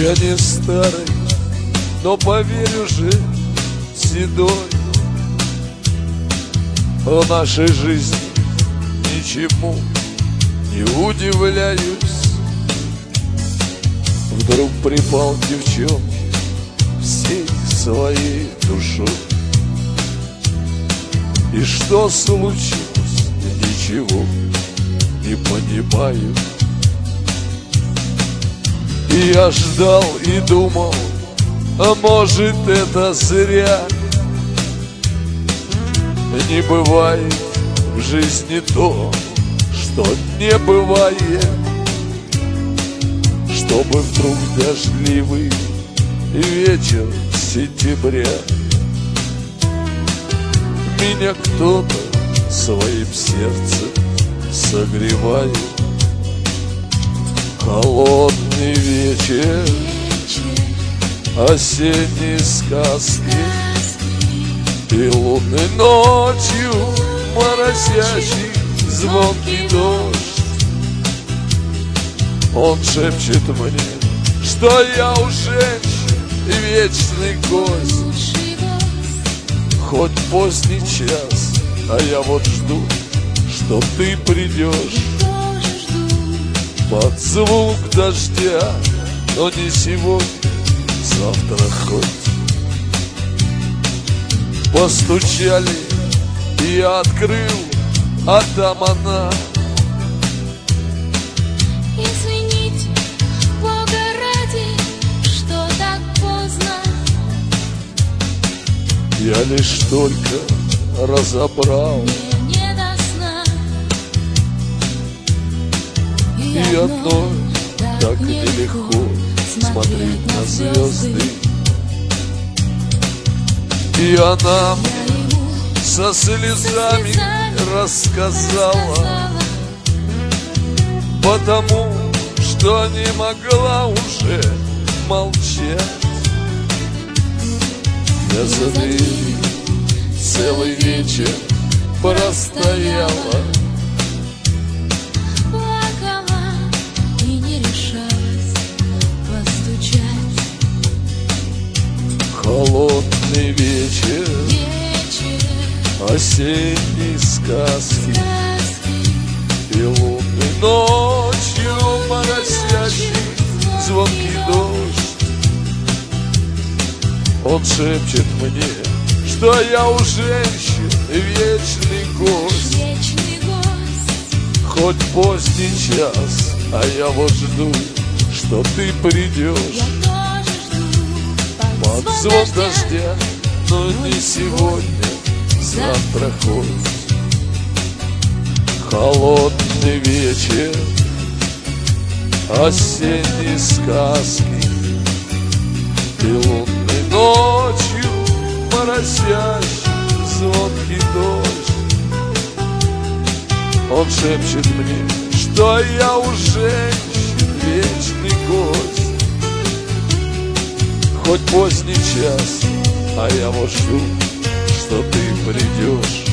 Я не старый, но поверь уже седой, в нашей жизни ничему не удивляюсь. Вдруг припал к девчонке всей своей душой. И что случилось, ничего не понимаю. И я ждал и думал, а может это зря. Не бывает в жизни то, что не бывает, чтобы вдруг дождливый вечер сентября меня кто-то своим сердцем согревает. Холодный вечер осенней сказки и лунной ночью моросящий звонкий дождь. Он шепчет мне, что я у женщин вечный гость. Хоть поздний час, а я вот жду, что ты придешь под звук дождя, но не сегодня, завтра хоть. Постучали, и я открыл, а там она. Извините, Бога ради, что так поздно. Я лишь только разобрал Мне не до сна. и одной так нелегко смотреть на звезды. И она мне со слезами рассказала, потому что не могла уже молчать. Я за дверью целый вечер простояла, плакала и не решалась постучать. холодный вечер осенней сказки и лунной ночью моросящий звонкий дождь. Он шепчет мне, что я у женщин вечный гость. Хоть поздний час, а я вот жду, что ты придешь под звон дождя, но не сегодня, завтра хоть. Холодный вечер осенней сказки и лунной ночью моросящий звонкий дождь. Он шепчет мне, что я у женщин вечный гость. Хоть поздний час, а я вот жду, что ты придешь